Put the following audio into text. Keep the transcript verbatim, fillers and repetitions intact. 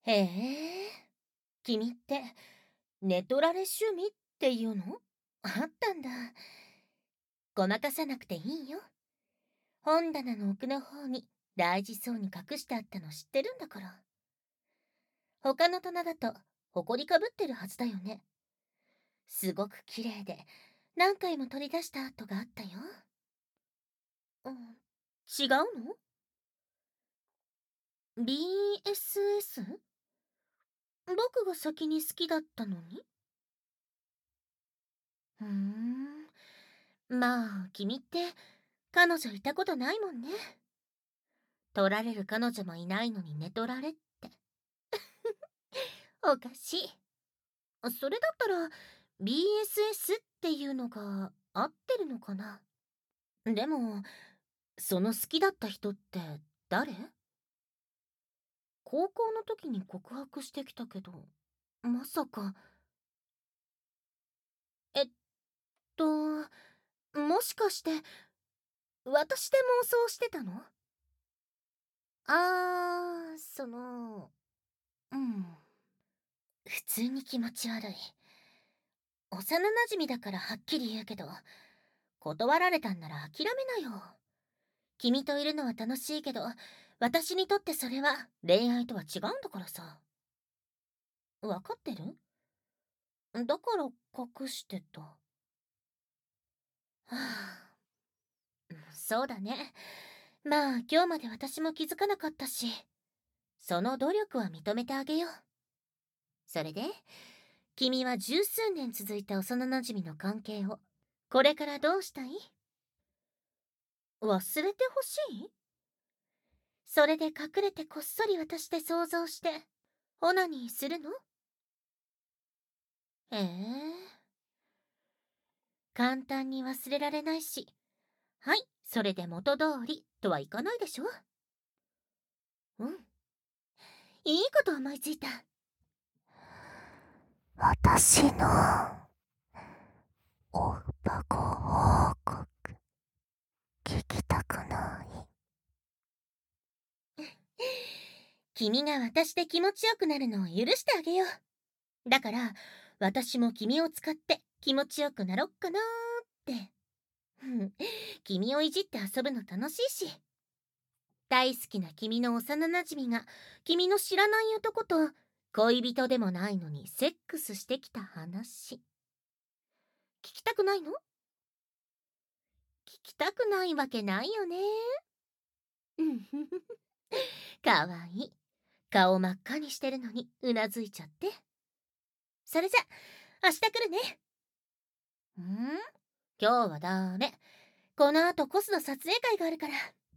へえ、君って、寝取られ趣味っていうのあったんだ。ごまかさなくていいよ。本棚の奥の方に大事そうに隠してあったの知ってるんだから。他の棚だと、埃かぶってるはずだよね。すごく綺麗で、何回も取り出した跡があったよ。うん、違うの？ ビーエスエス？ 僕が先に好きだったのに？うーん。まあ、君って、彼女いたことないもんね。取られる彼女もいないのに寝取られって。おかしい。それだったら、ビーエスエス っていうのが合ってるのかな。でも、その好きだった人って誰？高校の時に告白してきたけど、まさか。えっと、もしかして、私で妄想してたの？あー、その、うん。普通に気持ち悪い。幼馴染だからはっきり言うけど、断られたんなら諦めなよ。君といるのは楽しいけど、私にとってそれは恋愛とは違うんだからさ。わかってる？だから隠してた。はあ、そうだね。まあ今日まで私も気づかなかったし、その努力は認めてあげよう。それで、君は十数年続いた幼馴染の関係を、これからどうしたい？忘れてほしい？それで隠れてこっそり私で想像して、オナニーするの？ええ、簡単に忘れられないし、はい、それで元通りとはいかないでしょ？うん。いいこと思いついた。 私のおっぱご報告聞きたくない？ 君が私で気持ちよくなるのを許してあげよう。だから、私も君を使って気持ちよくなろっかなーって。うん、君をいじって遊ぶの楽しいし。大好きな君の幼馴染が君の知らない男と恋人でもないのにセックスしてきた話。聞きたくないの？聞きたくないわけないよね。うんふふ。かわいい。顔真っ赤にしてるのにうなずいちゃって。それじゃ、明日来るね。ん？今日はダメ。この後コスの撮影会があるから。